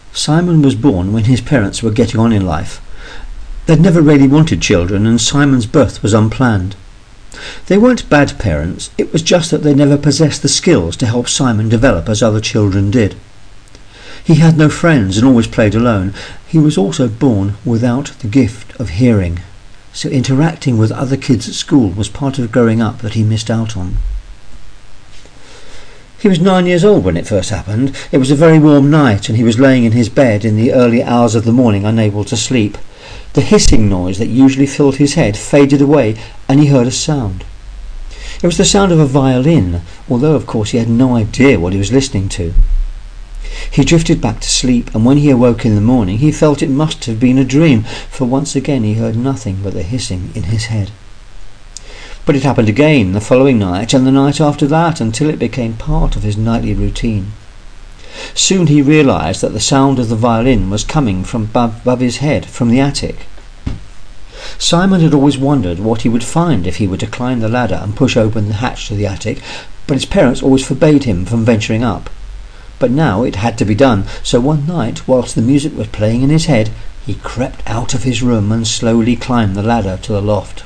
Simon was born when his parents were getting on in life. They'd never really wanted children, and Simon's birth was unplanned. They weren't bad parents, it was just that they never possessed the skills to help Simon develop as other children did. He had no friends and always played alone. He was also born without the gift of hearing, so interacting with other kids at school was part of growing up that he missed out on. He was 9 years old when it first happened. It was a very warm night and he was laying in his bed in the early hours of the morning, unable to sleep. The hissing noise that usually filled his head faded away and he heard a sound. It was the sound of a violin, although of course he had no idea what he was listening to. He drifted back to sleep, and when he awoke in the morning he felt it must have been a dream, for once again he heard nothing but the hissing in his head. But it happened again the following night and the night after that, until it became part of his nightly routine. Soon he realized that the sound of the violin was coming from above his head, from the attic. Simon had always wondered what he would find if he were to climb the ladder and push open the hatch to the attic, but his parents always forbade him from venturing up. But now it had to be done, so one night, whilst the music was playing in his head, he crept out of his room and slowly climbed the ladder to the loft.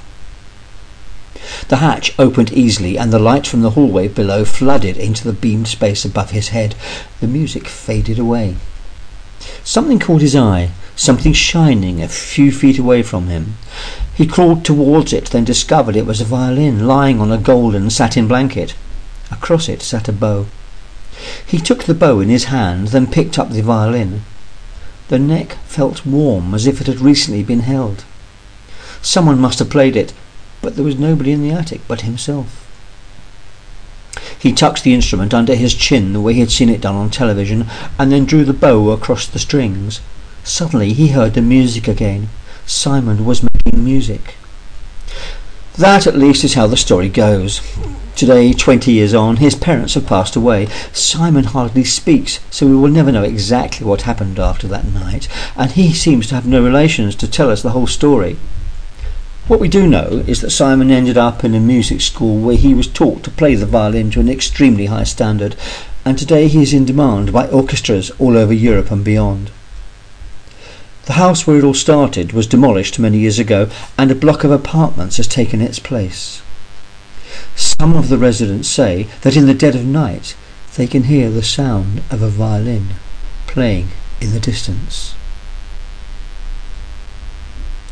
The hatch opened easily and the light from the hallway below flooded into the beamed space above his head. The music faded away. Something caught his eye, something shining a few feet away from him. He crawled towards it, then discovered it was a violin lying on a golden satin blanket. Across it sat a bow. He took the bow in his hand, then picked up the violin. The neck felt warm, as if it had recently been held. Someone must have played it, but there was nobody in the attic but himself. He tucked the instrument under his chin the way he had seen it done on television, and then drew the bow across the strings. Suddenly he heard the music again. Simon was making music. That at least is how the story goes. Today, 20 years on, his parents have passed away. Simon hardly speaks, so we will never know exactly what happened after that night, and he seems to have no relations to tell us the whole story. What we do know is that Simon ended up in a music school where he was taught to play the violin to an extremely high standard, and today he is in demand by orchestras all over Europe and beyond. The house where it all started was demolished many years ago, and a block of apartments has taken its place. Some of the residents say that in the dead of night they can hear the sound of a violin playing in the distance.